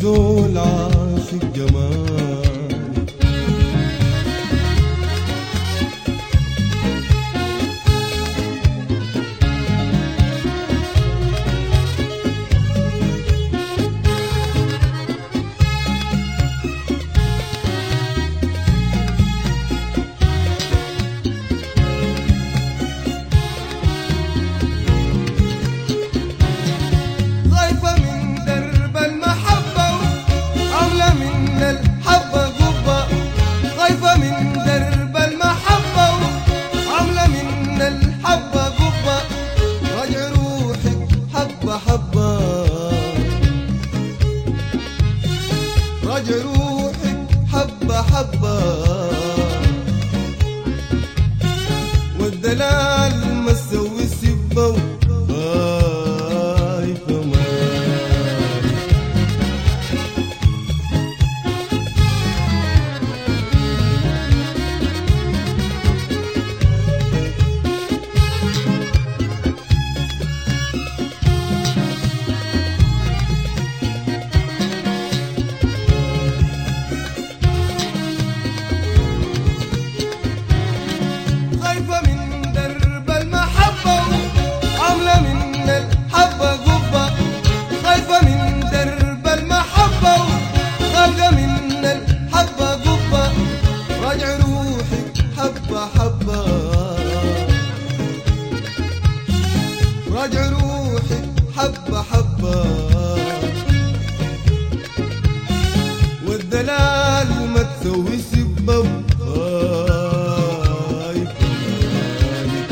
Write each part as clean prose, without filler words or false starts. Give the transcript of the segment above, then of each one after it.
زول عاشق جمال. راجع روحك حبة حبة والدلال ما تسوي سبة وخايفة مالي. راجع روحك حبة حبة والدلال ما تسوي سبة وخايفة مالي.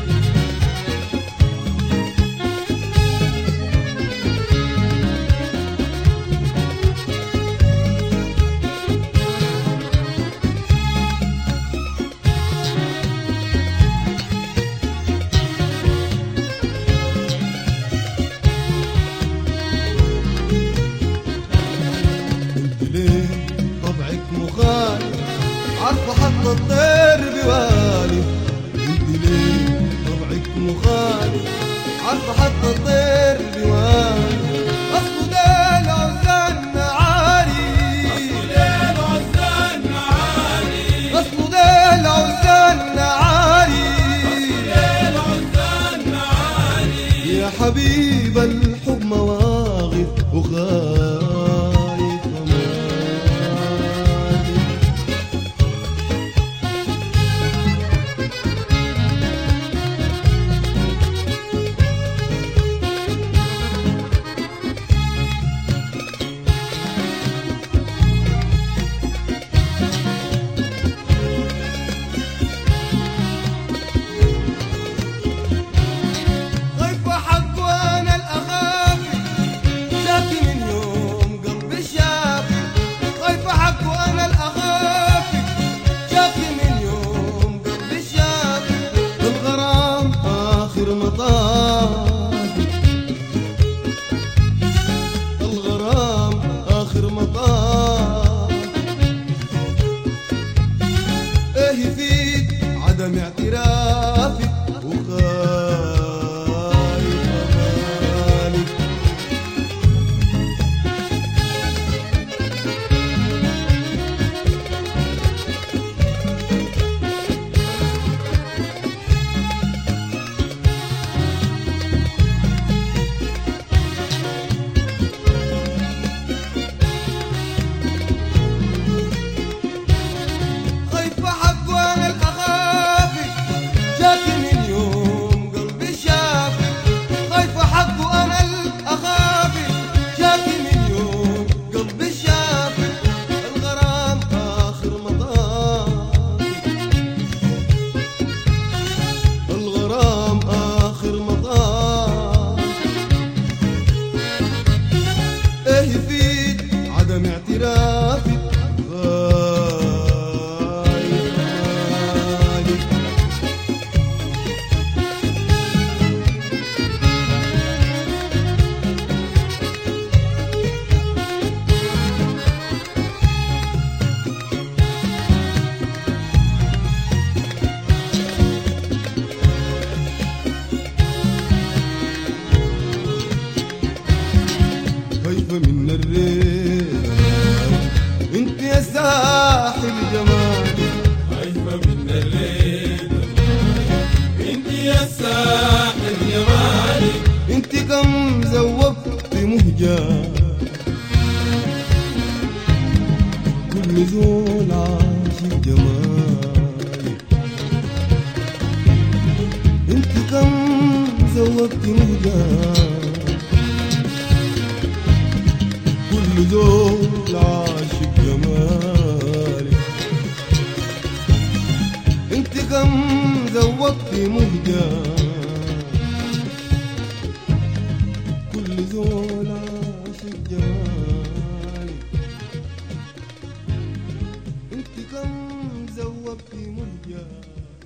عارفة حتى الطير بوالي انت ليه طبعك مخالف. عارفة حتى الطير بوالي اصله ليل عزان عالي. اصله ليل عزان عالي. يا حبيب الحب مواقف وخايف الغرام آخر مطاف. ايه يفيد عدم اعترافك وخايفة مالي. اعترافك غايب مالي. خايفة من الريح كل زول عاشق جمالك. انت كم زودت مهجان، كل زول عاشق جمالك. انت كم زودت مهجان، كل زول عاشق جمالك. انت كم زودت مهجان.